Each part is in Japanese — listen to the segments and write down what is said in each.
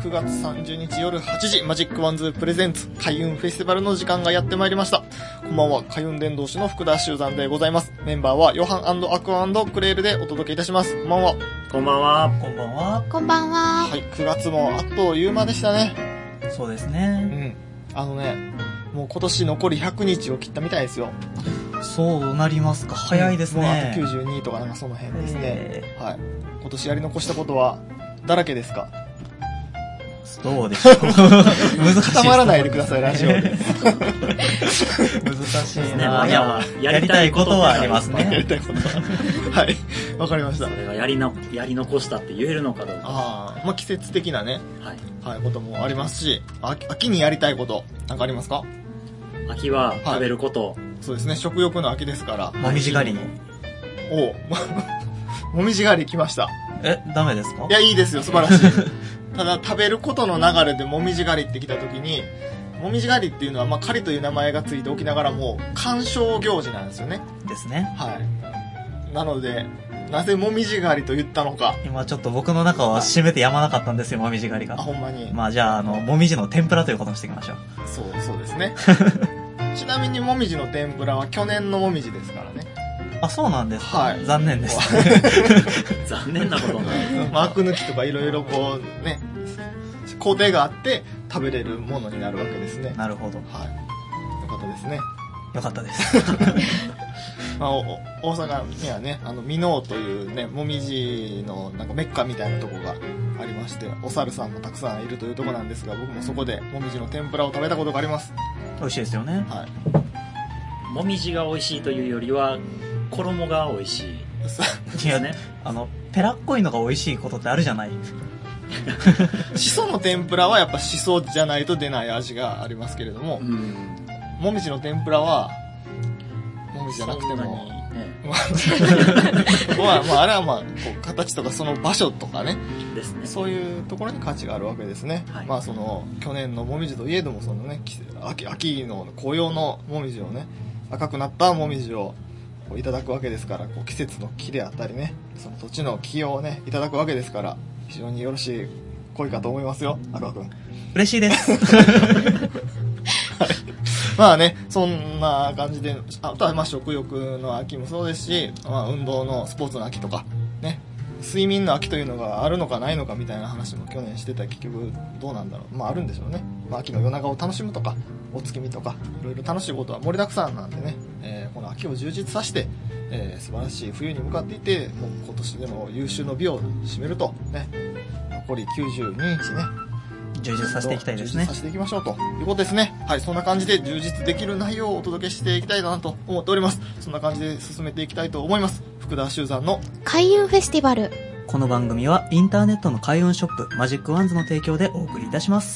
9月30日夜8時、マジックワンズプレゼンツ開運フェスティバルの時間がやってまいりました。こんばんは、開運伝道師の福田修山でございます。メンバーはヨハン&アクア&クレールでお届けいたします。こんばんは。 こんばんは。 こんばんは。 こんばんは。 はい、9月もあっという間でしたね。 そうですね。 もう今年残り100日を切ったみたいですよ。 そうなりますか。早いですね。 もうあと92とかなんかその辺ですね。はい。今年やり残したことはだらけですか？ どうでしょう。難しい。 固まらないでください、ラジオで。難しいな。やりたいことはありますね。 やりたいことは。はい。わかりました。 それがやり残したって言えるのかどうか。 ああ、まあ季節的なね。 はい。 はい、こともありますし、秋にやりたいこと、なんかありますか？ 秋は食べること。 そうですね、食欲の秋ですから。 もみじ狩り。 おう。もみじ狩り来ました。 ダメですか？ いや、いいですよ、素晴らしい。ただ、食べることの流れでもみじ狩りって来た時に、もみじ狩りっていうのは、まあ、狩りという名前がついておきながらも、鑑賞行事なんですよね。 ですね。 はい。なので、なぜもみじ狩りと言ったのか。 今ちょっと僕の中は締めてやまなかったんですよ、もみじ狩りが。 あ、ほんまに。 まあじゃあ、もみじの天ぷらということにしていきましょう。 そうですね。ちなみにもみじの天ぷらは去年のもみじですからね。 あ、そうなんですか。 はい。 残念です。 残念なことない。 アク抜きとかいろいろこうね、工程があって食べれるものになるわけですね。 なるほど。 はい。よかったですね。 よかったです。 まあ、大阪にはね、箕面というね、もみじのなんかメッカみたいなとこがありまして、お猿さんもたくさんいるというとこなんですが、僕もそこでもみじの天ぷらを食べたことがあります。 美味しいですよね。 はい。 もみじが美味しいというよりは、衣が美味しい。 いやね、ペラっこいのが美味しいことってあるじゃない。 しその天ぷらはやっぱしそじゃないと出ない味がありますけれども、もみじの天ぷらはもみじじゃなくても、まああれはまあこう形とかその場所とかね、 ですね。 そういうところに価値があるわけですね。 はい、 まあその去年のもみじといえどもそのね秋の紅葉のもみじをね、赤くなったもみじをいただくわけですから、こう季節の木であったりね、その土地の木をねいただくわけですから、非常によろしい恋かと思いますよ、アクア君。 嬉しいです。 まあね、そんな感じで、あとはまあ食欲の秋もそうですし、まあ運動のスポーツの秋とか、ね、睡眠の秋というのがあるのかないのかみたいな話も去年してた。結局どうなんだろう。まああるんでしょうね。まあ秋の夜長を楽しむとか、お月見とか、いろいろ楽しいことは盛りだくさんなんでね、この秋を充実させて、素晴らしい冬に向かっていて、もう今年でも優秀の美を占めると、ね、残り92日ね、 充実させていきたいですね。 充実させていきましょうということですね。はい、そんな感じで充実できる内容をお届けしていきたいなと思っております。そんな感じで進めていきたいと思います。福田修山の開運フェスティバル。 この番組はインターネットの開運ショップマジックワンズの提供でお送りいたします。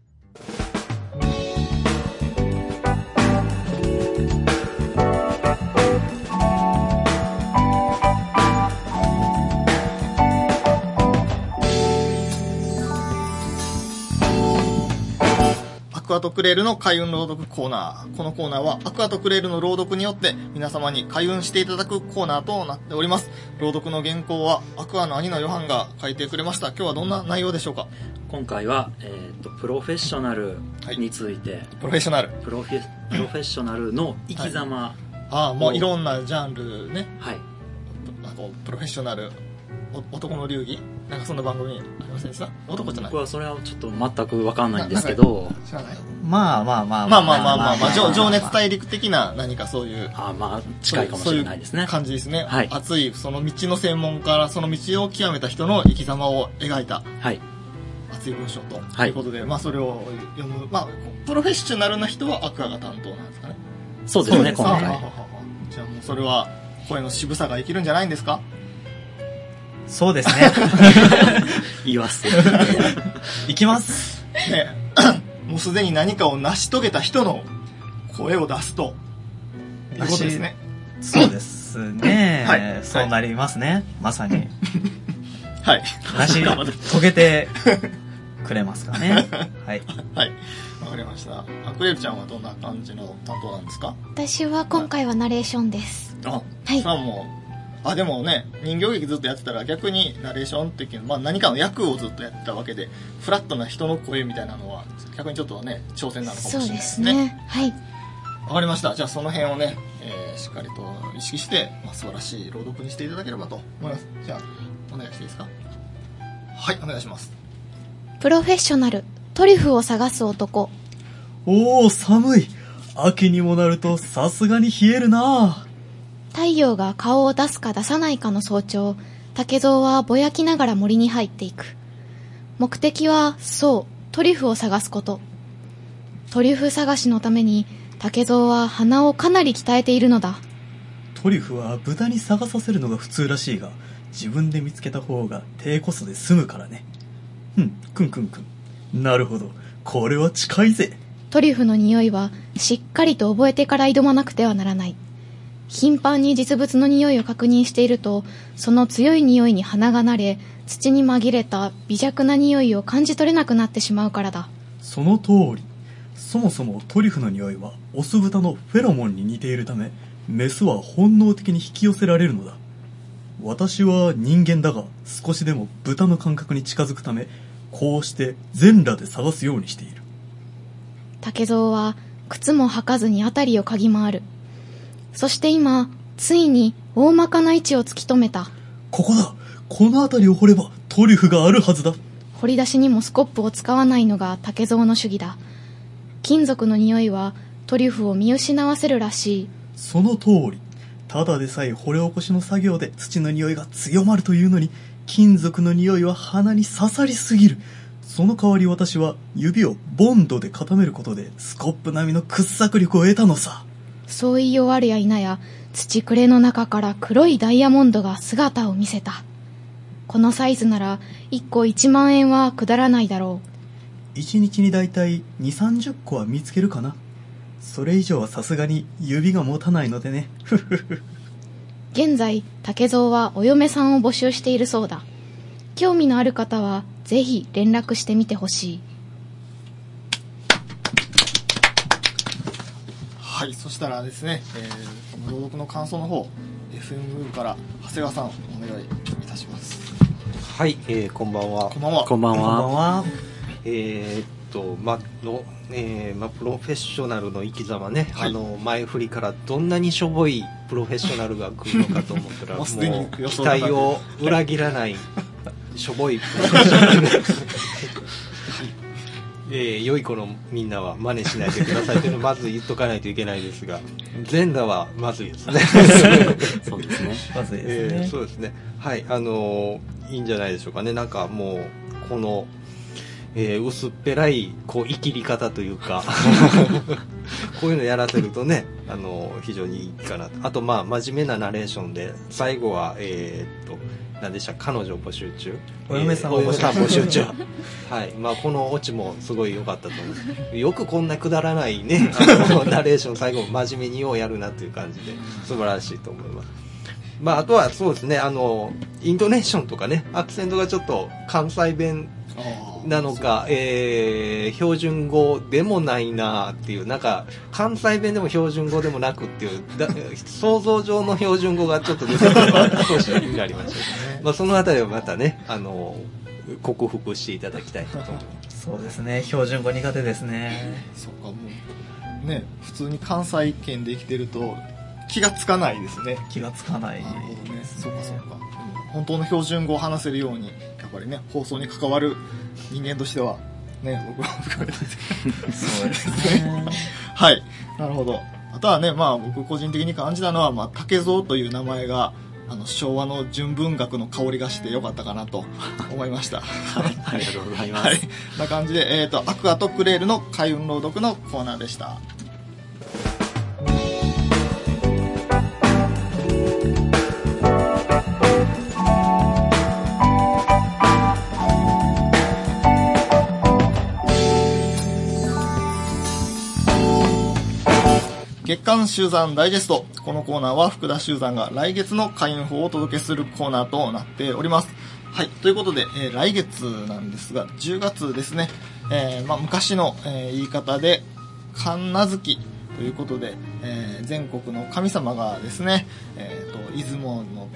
アクアとクレールの開運朗読コーナー。このコーナーはアクアとクレールの朗読によって皆様に開運していただくコーナーとなっております。朗読の原稿はアクアの兄のヨハンが書いてくれました。今日はどんな内容でしょうか？ 今回は、プロフェッショナルについて、はい、 プロフェッショナル。 プロフェッショナルの生き様、はい、 ああ、もういろんなジャンルね。 はい。 なんかプロフェッショナル、男の流儀なんかそんな番組ありませんでした？男じゃない？ 僕はそれはちょっと全く分かんないんですけど、 知らない？ まあ情熱大陸的な何かそういう、 まあ近いかもしれないですね。 そういう感じですね。 はい。 熱いその道の専門家からその道を極めた人の生き様を描いた、はい、熱い文章ということで、まあそれを読む、まあプロフェッショナルな人はアクアが担当なんですかね。 そうですね、今回。 じゃあもうそれは声の渋さが生きるんじゃないんですか？ そうですね。 言います。 いきます。 ね、もうすでに何かを成し遂げた人の声を出すということですね。 そうですね。 はい。 そうなりますね。まさに。 はい。 成し遂げてくれますかね。はい。 はい。わかりました。クレールちゃんはどんな感じの担当なんですか？ 私は今回はナレーションです。 はい。 はい。 それはもうでもね、人形劇ずっとやってたら逆にナレーションっていうのは、何かの役をずっとやってたわけで、フラットな人の声みたいなのは逆にちょっとね、挑戦なのかもしれないですね。 そうですね。はい。 わかりました。じゃあその辺をね、しっかりと意識して、素晴らしい朗読にしていただければと思います。じゃあ、お願いしていいですか？はい、お願いします。 プロフェッショナル、トリュフを探す男。 おー、寒い。秋にもなるとさすがに冷えるな。 太陽が顔を出すか出さないかの早朝、竹蔵はぼやきながら森に入っていく。目的は、そう、トリュフを探すこと。トリュフ探しのために、竹蔵は鼻をかなり鍛えているのだ。 トリュフは豚に探させるのが普通らしいが、自分で見つけた方が低コストで済むからね。くん。なるほど。これは近いぜ。 トリュフの匂いはしっかりと覚えてから挑まなくてはならない。頻繁に実物の匂いを確認していると、その強い匂いに鼻が慣れ、土に紛れた微弱な匂いを感じ取れなくなってしまうからだ。 その通り。そもそもトリュフの匂いはオス豚のフェロモンに似ているため、メスは本能的に引き寄せられるのだ。私は人間だが、少しでも豚の感覚に近づくため、こうして全裸で探すようにしている。 竹蔵は靴も履かずに辺りを嗅ぎ回る。そして今、ついに大まかな位置を突き止めた。 ここだ。この辺りを掘ればトリュフがあるはずだ。 掘り出しにもスコップを使わないのが竹蔵の主義だ。金属の匂いはトリュフを見失わせるらしい。 その通り。ただでさえ掘り起こしの作業で土の匂いが強まるというのに、金属の匂いは鼻に刺さりすぎる。その代わり私は指をボンドで固めることでスコップ並みの掘削力を得たのさ。 そう言い終わるや否や、土くれの中から黒いダイヤモンドが姿を見せた。このサイズなら1個1万円は下らないだろう。 1日にだいたい2、30個は見つけるかな。それ以上はさすがに指が持たないのでね。 現在、竹蔵はお嫁さんを募集しているそうだ。興味のある方はぜひ連絡してみてほしい。 はい、そしたらですね、この朗読の感想の方、FM から長谷川さんお願いいたします。 はい、こんばんは。 こんばんは。 こんばんは。 プロフェッショナルの生き様ね、はい、前振りからどんなにしょぼいプロフェッショナルが来るのかと思ったらもう期待を裏切らないしょぼいプロフェッショナル良い子のみんなは真似しないでくださいというのをまず言っとかないといけないですが、全裸はまずいですね。 そうですね。 まずいですね。 そうですね。はい、いいんじゃないでしょうかね。なんかもうこの薄っぺらい生きり方というかこういうのやらせるとね、非常にいいかなと。あと真面目なナレーションで最後は何でした、彼女募集中、 お嫁さん募集中はい、このオチもすごい良かったと思います。よくこんなくだらないねナレーション最後真面目にようやるなという感じで素晴らしいと思います。あとはそうですね、イントネーションとかね、アクセントがちょっと関西弁なのか、標準語でもないなっていう、なんか関西弁でも標準語でもなくっていう想像上の標準語がちょっと出てくるのが少し気になりましたそのあたりはまたね、克服していただきたいと思います。 そうですね、標準語苦手ですね。 そうか、もうね、普通に関西圏で生きてると気がつかないですね。 気がつかないですね。 そうかそうか。本当の標準語を話せるように、やっぱりね、放送に関わる人間としてはね、僕は含めてそうですね。 はい、なるほど。あとはね、僕個人的に感じたのは、竹蔵という名前が昭和の純文学の香りがしてよかったかなと思いました。 はい、ありがとうございます。 はい、な感じで、アクアとクレールの開運朗読のコーナーでした。月刊集山ダイジェスト。このコーナーは福田集山が来月の開運法をお届けするコーナーとなっております。はい。ということで、来月なんですが、10月ですね。昔の、言い方で、神無月ということで、全国の神様がですね、出雲の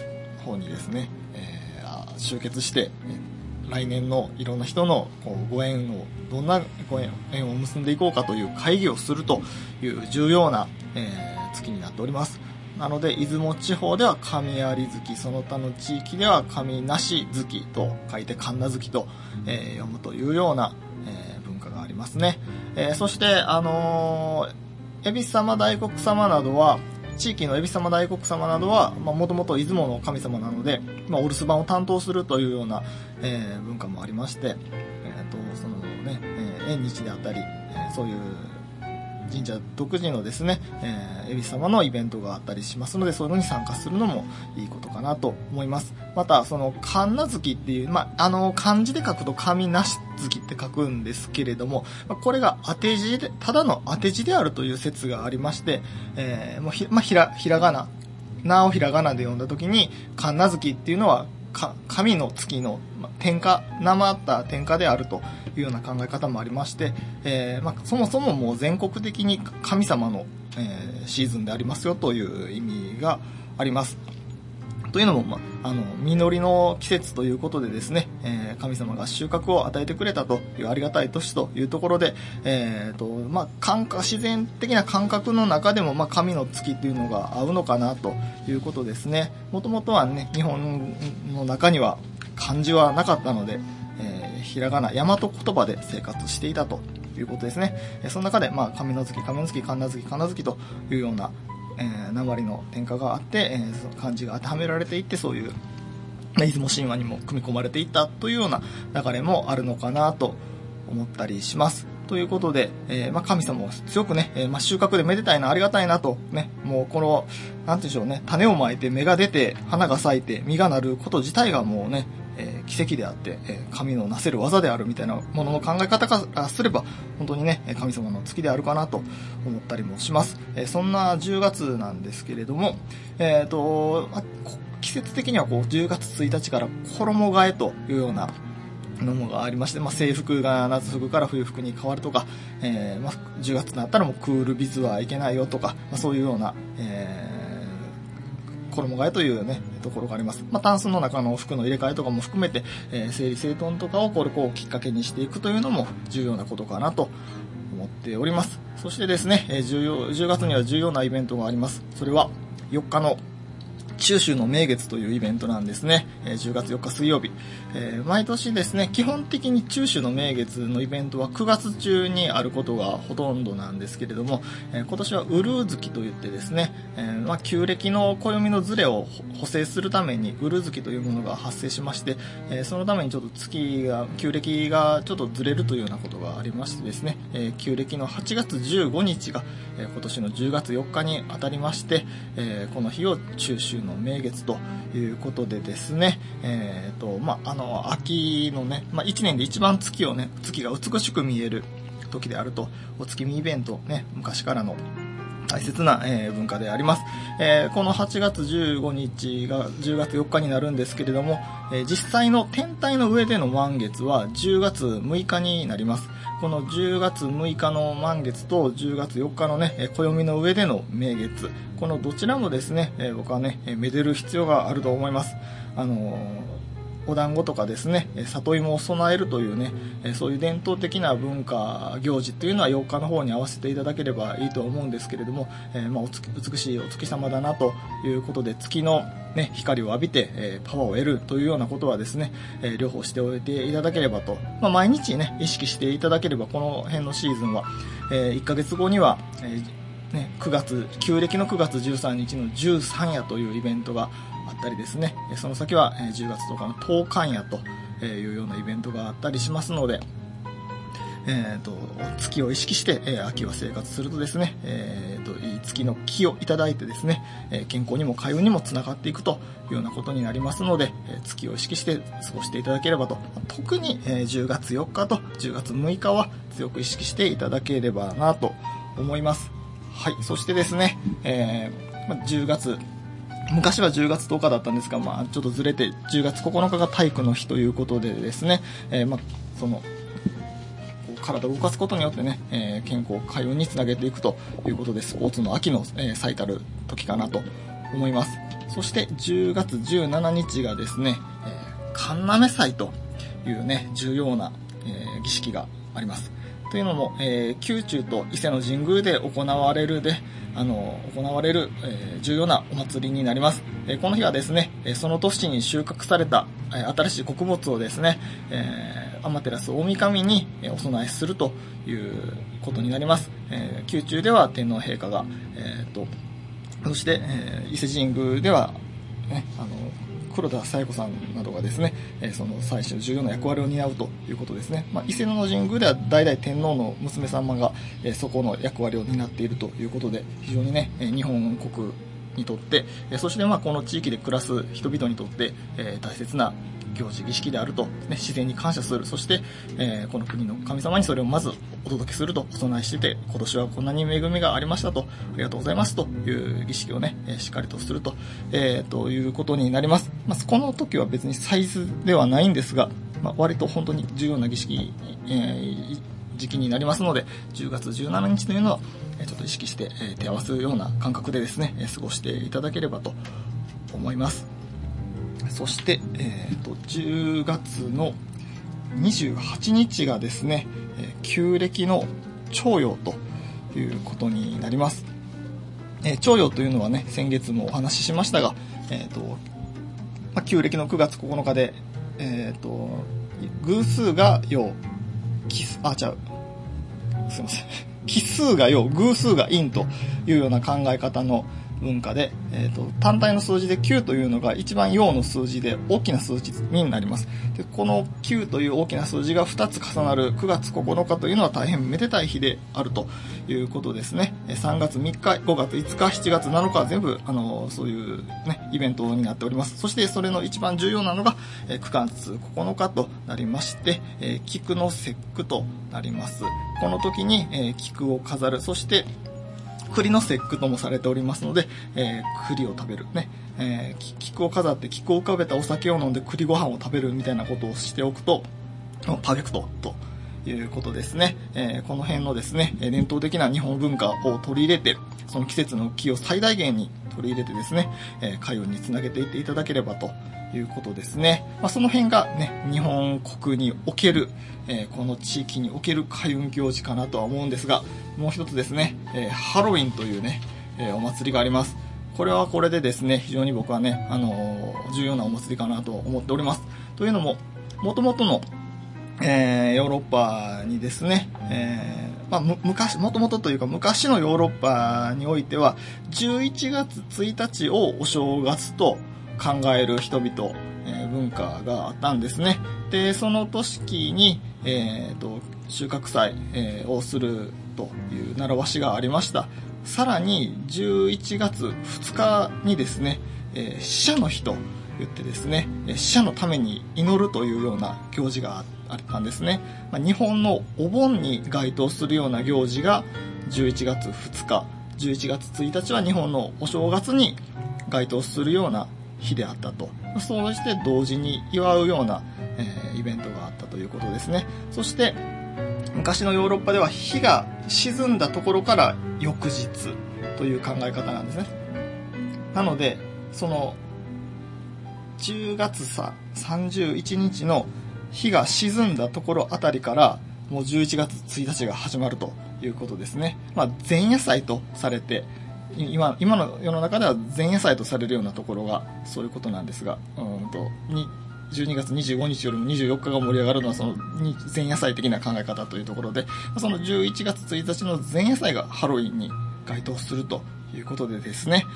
方にですね、集結して、来年のいろんな人のご縁を、どんなご縁を結んでいこうかという会議をするという重要な、月になっております。なので、出雲地方では神有月、その他の地域では神梨月と書いて神奈月と、読むというような、文化がありますね。そして、恵比寿様大黒様などは、地域の恵比寿様大黒様などは、もともと出雲の神様なので、お留守番を担当するというような、文化もありまして、そのね、縁日であったり、そういう神社独自のですね、恵比寿様のイベントがあったりしますので、そういうのに参加するのもいいことかなと思います。また、その神奈月っていう、漢字で書くと神梨月って書くんですけれども、これが当て字で、ただの当て字であるという説がありまして、もうひらがな、なをひらがなで読んだ時に、神奈月っていうのは、神の月の天下、なまった天下であるというような考え方もありまして、そもそももう全国的に神様の、シーズンでありますよという意味があります。というのも、実りの季節ということでですね、神様が収穫を与えてくれたというありがたい年というところで、自然的な感覚の中でも、神の月というのが合うのかなということですね。もともとはね、日本の中には漢字はなかったので、ひらがな、大和言葉で生活していたということですね。その中で、神の月、神の月、神奈月、神奈月というような鉛の天下があって、漢字が当てはめられていって、そういう出雲神話にも組み込まれていったというような流れもあるのかなと思ったりします。ということで、神様を強くね、収穫でめでたいな、ありがたいなとね、もうこの、なんていうんでしょうね、種をまいて芽が出て花が咲いて実がなること自体がもうね、奇跡であって、神のなせる技であるみたいなものの考え方からすれば本当にね、神様の月であるかなと思ったりもします。そんな10月なんですけれども、季節的には10月1日から衣替えというようなのがありまして、制服が夏服から冬服に変わるとか、10月になったらもうクールビズはいけないよとか、そういうような、衣替えというね、ところがあります。タンスの中の服の入れ替えとかも含めて、整理整頓とかをきっかけにしていくというのも重要なことかなと思っております。そしてですね、10月には重要なイベントがあります。それは4日の中秋の名月というイベントなんですね。10月4日水曜日。毎年ですね、基本的に中秋の名月のイベントは9月中にあることがほとんどなんですけれども、今年はウルー月といってですね、旧暦の暦のズレを補正するためにウルー月というものが発生しまして、そのためにちょっと旧暦がちょっとずれるというようなことがありましてですね、旧暦の8月15日が、今年の10月4日に当たりまして、この日を中秋の名月ということでですね、秋のね、1年で一番月が美しく見える時であると、お月見イベントね、昔からの大切な、文化であります。この8月15日が10月4日になるんですけれども、実際の天体の上での満月は10月6日になります。この10月6日の満月と10月4日のね、暦の上での名月、このどちらもですね、僕はね、めでる必要があると思います。お団子とかですね、里芋を備えるというね、そういう伝統的な文化行事というのは4日の方に合わせていただければいいと思うんですけれども、美しいお月様だなということで、月の、ね、光を浴びて、パワーを得るというようなことはですね、両方しておいていただければと、毎日ね、意識していただければ、この辺のシーズンは、1ヶ月後には、旧暦の9月13日の13夜というイベントがあったりですね、その先は10月10日の10寒夜というようなイベントがあったりしますので、月を意識して、秋は生活するとですね、いい月の気をいただいてですね、健康にも開運にもつながっていくというようなことになりますので、月を意識して過ごしていただければと、特に、10月4日と10月6日は強く意識していただければなと思います。はい、そしてですね、10月、昔は10月10日だったんですが、ちょっとずれて10月9日が体育の日ということでですね、その体を動かすことによってね、健康開運につなげていくということで、スポーツの秋の、最たる時かなと思います。 そして10月17日がですね、神嘗祭というね、重要な、儀式があります。というのも、宮中と伊勢の神宮で行われる、重要なお祭りになります。この日はですね、その年に収穫された、新しい穀物をですね、天照大神にお供えするということになります。宮中では天皇陛下が、そして、伊勢神宮では、ね、黒田清子さんなどがですね、その最初重要な役割を担うということですね。伊勢の神宮では代々天皇の娘様が、そこの役割を担っているということで、非常にね、日本国にとって、そしてこの地域で暮らす人々にとって、大切な行事儀式であると、自然に感謝する。そして、この国の神様にそれをまずお届けするとお供えしてて、今年はこんなに恵みがありましたと、ありがとうございますという儀式をね、しっかりとすると、ということになります。この時は別に祭祀ではないんですが、割と本当に重要な儀式、時期になりますので、10月17日というのは、ちょっと意識して、手合わせるような感覚でですね、過ごしていただければと思います。そして、10月の28日がですね、旧暦の徴陽ということになります。徴陽というのはね、先月もお話ししましたが、旧暦の9月9日で、偶数が陽、すいません。奇数が陽、偶数が陰というような考え方の文化で、単体の数字で9というのが一番陽の数字で大きな数字になります。で、この9という大きな数字が2つ重なる9月9日というのは大変めでたい日であるということですね。3月3日、5月5日、7月7日は全部、そういうね、イベントになっております。そしてそれの一番重要なのが、9月9日となりまして、菊の節句となります。この時に、菊を飾る。そして、栗の節句ともされておりますので、栗を食べるね、菊を飾って菊を浮かべたお酒を飲んで栗ご飯を食べるみたいなことをしておくとパーフェクトということですね。この辺のですね、伝統的な日本文化を取り入れて、その季節の気を最大限に取り入れてですね、開運につなげていっていただければということですね。その辺がね、日本国における、この地域における開運行事かなとは思うんですが、もう一つですね、ハロウィンというね、お祭りがあります。これはこれでですね、非常に僕はね、重要なお祭りかなと思っております。というのも、元々の、ヨーロッパにですね、もともとというか昔のヨーロッパにおいては、11月1日をお正月と考える人々、文化があったんですね。で、その年に、収穫祭、をするという習わしがありました。さらに11月2日にですね、死者の日と言ってですね、死者のために祈るというような行事があったんですね。日本のお盆に該当するような行事が11月2日、11月1日は日本のお正月に該当するような日であったと。そうして同時に祝うような、イベントがあったということですね。そして昔のヨーロッパでは日が沈んだところから翌日という考え方なんですね。なのでその10月31日の日が沈んだところあたりからもう11月1日が始まるということですね。前夜祭とされて、今の世の中では前夜祭とされるようなところがそういうことなんですが、12月25日よりも24日が盛り上がるのはその前夜祭的な考え方というところで、その11月1日の前夜祭がハロウィンに該当するということでですね、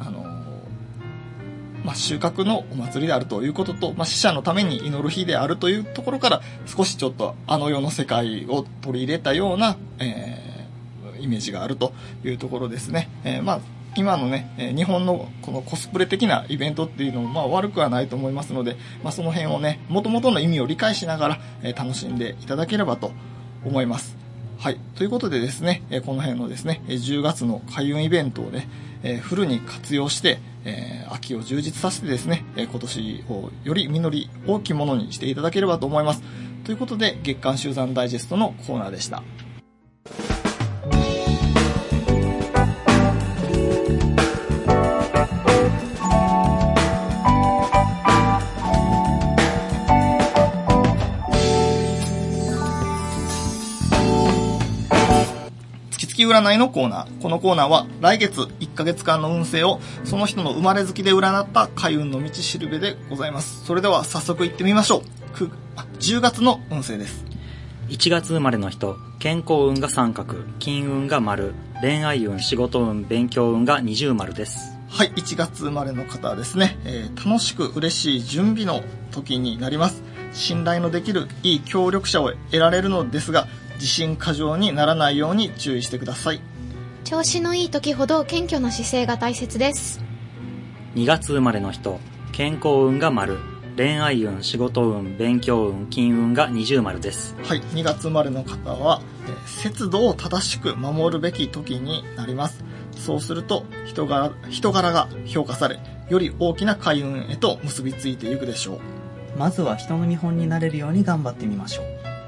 収穫のお祭りであるということと、死者のために祈る日であるというところから少しちょっと世の世界を取り入れたような、イメージがあるというところですね。今のね、日本のこのコスプレ的なイベントっていうのも悪くはないと思いますので、その辺をね、元々の意味を理解しながら、楽しんでいただければと思います。はい。ということでですね、この辺のですね、10月の開運イベントをね、フルに活用して、秋を充実させてですね、今年をより実り大きいものにしていただければと思います。ということで、月刊集団ダイジェストのコーナーでした。 月占いのコーナー。このコーナーは来月1ヶ月間の運勢をその人の生まれ月で占った開運の道しるべでございます。それでは早速行ってみましょう。10月の運勢です。 1月生まれの人、健康運が三角、金運が丸、恋愛運、仕事運、勉強運が二重丸です。 はい、1月生まれの方はですね、楽しく嬉しい準備の時になります。信頼のできるいい協力者を得られるのですが、自信過剰にならないように注意してください。 調子のいい時ほど謙虚な姿勢が大切です。 2月生まれの人、健康運が丸、恋愛運、仕事運、勉強運、金運が二重丸です。 はい、2月生まれの方は、節度を正しく守るべき時になります。そうすると人柄が評価され、より大きな開運へと結びついていくでしょう。 まずは人の見本になれるように頑張ってみましょう。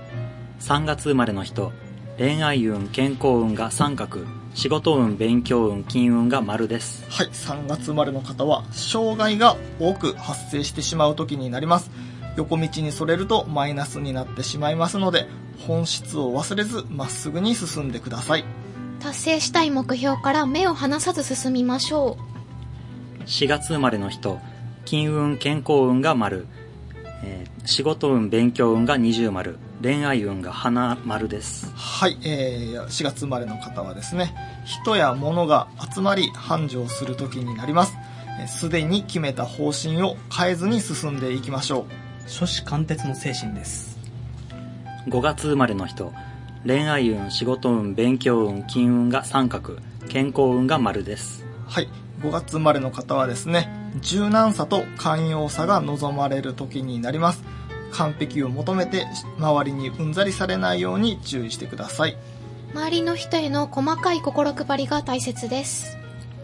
3月生まれの人、恋愛運、健康運が三角、仕事運、勉強運、金運が丸です。 はい、3月生まれの方は障害が多く発生してしまう時になります。横道にそれるとマイナスになってしまいますので、本質を忘れずまっすぐに進んでください。 達成したい目標から目を離さず進みましょう。4月生まれの人、金運、健康運が丸、仕事運、勉強運が二重丸、恋愛運が花丸です。 はい、4月生まれの方はですね、人や物が集まり繁盛する時になります。すでに決めた方針を変えずに進んでいきましょう。 初志貫徹の精神です。 5月生まれの人、恋愛運、仕事運、勉強運、金運が三角、健康運が丸です。 はい、5月生まれの方はですね、柔軟さと寛容さが望まれる時になります。完璧を求めて周りにうんざりされないように注意してください。 周りの人への細かい心配りが大切です。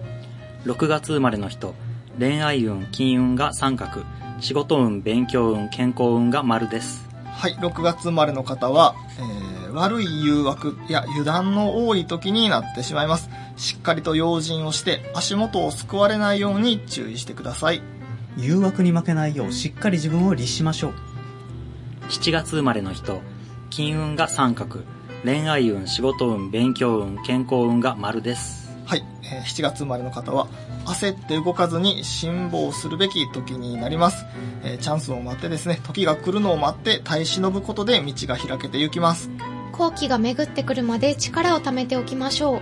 6月生まれの人、恋愛運、金運が三角、仕事運、勉強運、健康運が丸です。 はい、6月生まれの方は、悪い誘惑や油断の多い時になってしまいます。しっかりと用心をして足元をすくわれないように注意してください。 誘惑に負けないようしっかり自分を律しましょう。 7月生まれの人、金運が三角、恋愛運、仕事運、勉強運、健康運が丸です。 はい、7月生まれの方は焦って動かずに辛抱するべき時になります。チャンスを待ってですね、時が来るのを待って耐え忍ぶことで道が開けていきます。 好機が巡ってくるまで力を貯めておきましょう。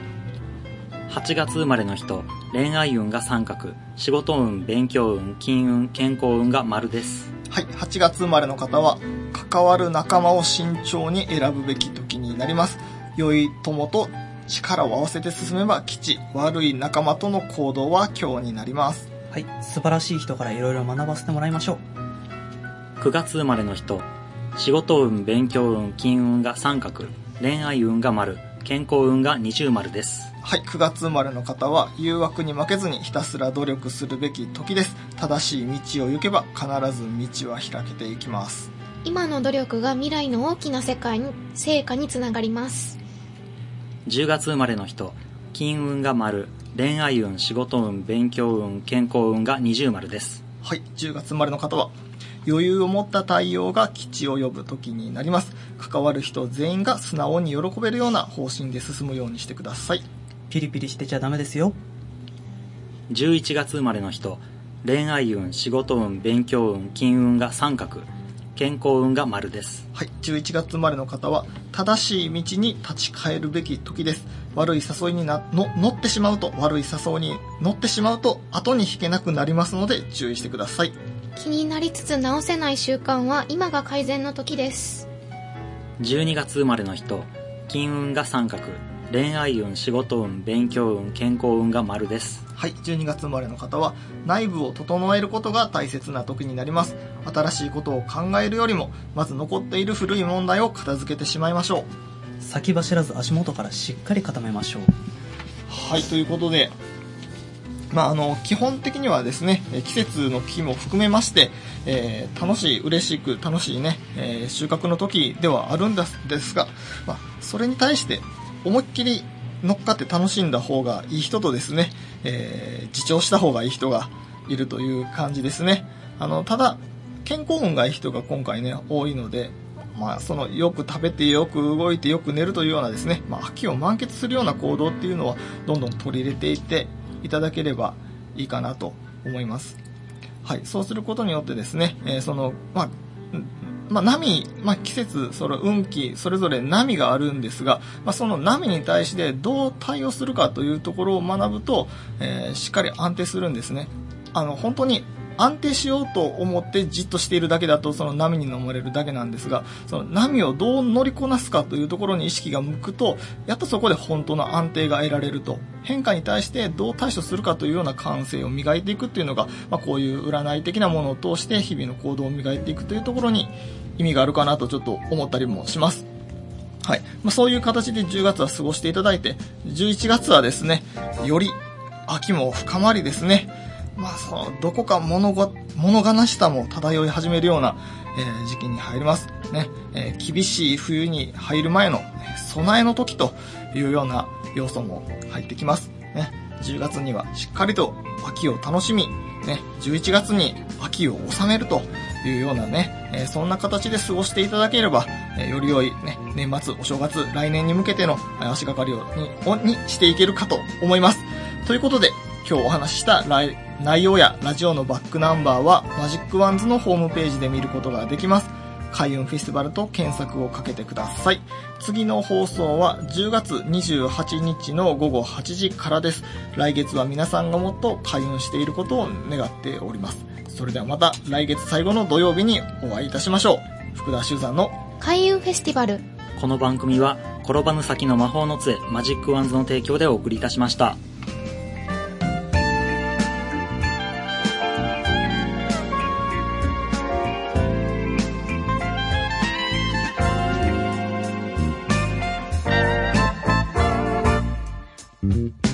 8月生まれの人、恋愛運が三角、仕事運、勉強運、金運、健康運が丸です。 はい、8月生まれの方は関わる仲間を慎重に選ぶべき時になります。良い友と力を合わせて進めば吉、悪い仲間との行動は凶になります。 はい、素晴らしい人からいろいろ学ばせてもらいましょう。9月生まれの人、仕事運、勉強運、金運が三角、恋愛運が丸、健康運が二重丸です。 はい、9月生まれの方は誘惑に負けずにひたすら努力するべき時です。正しい道を行けば必ず道は開けていきます。 今の努力が未来の大きな成果につながります。 10月生まれの人、金運が丸、恋愛運、仕事運、勉強運、健康運が二重丸です。 はい、10月生まれの方は余裕を持った対応が吉を呼ぶ時になります。関わる人全員が素直に喜べるような方針で進むようにしてください。 ピリピリしてちゃダメですよ。 11月生まれの人、恋愛運、仕事運、勉強運、金運が三角、健康運が丸です。 はい、11月生まれの方は正しい道に立ち返るべき時です。悪い誘いに乗ってしまうと後に引けなくなりますので注意してください。 気になりつつ直せない習慣は今が改善の時です。 12月生まれの人、金運が三角、恋愛運、仕事運、勉強運、健康運が丸です。 はい、12月生まれの方は内部を整えることが大切な時になります。新しいことを考えるよりもまず残っている古い問題を片付けてしまいましょう。先走らず足元からしっかり固めましょう。 はい、ということで基本的にはですね、季節の木も含めまして、嬉しく楽しいね、収穫の時ではあるんですが、それに対して思いっきり乗っかって楽しんだ方がいい人とですね、自重した方がいい人がいるという感じですね。ただ健康運がいい人が今回ね多いので、 そのよく食べてよく動いてよく寝るというようなですね、秋を満喫するような行動っていうのはどんどん取り入れていっていただければいいかなと思います。はい、そうすることによってですね、波、季節、運気、それぞれ波があるんですが、その波に対してどう対応するかというところを学ぶと、しっかり安定するんですね。本当に安定しようと思ってじっとしているだけだとその波に飲まれるだけなんですが、その波をどう乗りこなすかというところに意識が向くと、やっとそこで本当の安定が得られると、変化に対してどう対処するかというような感性を磨いていくっていうのが、こういう占い的なものを通して日々の行動を磨いていくというところに意味があるかなとちょっと思ったりもします。はい。そういう形で10月は過ごしていただいて、11月はですね、より秋も深まりですね、どこか物悲しさも漂い始めるような、時期に入りますね。厳しい冬に入る前の備えの時というような要素も入ってきますね。10月にはしっかりと秋を楽しみ、ね、11月に秋を収めるというようなね、そんな形で過ごしていただければ、より良い、ね、年末、お正月、来年に向けての足がかりにしていけるかと思います。ということで、今日お話しした内容やラジオのバックナンバーはマジックワンズのホームページで見ることができます。開運フェスティバルと検索をかけてください。次の放送は10月28日の午後8時からです。来月は皆さんがもっと開運していることを願っております。それではまた来月最後の土曜日にお会いいたしましょう。福田修さんの開運フェスティバル。 この番組は転ばぬ先の魔法の杖マジックワンズの提供でお送りいたしました。 うん。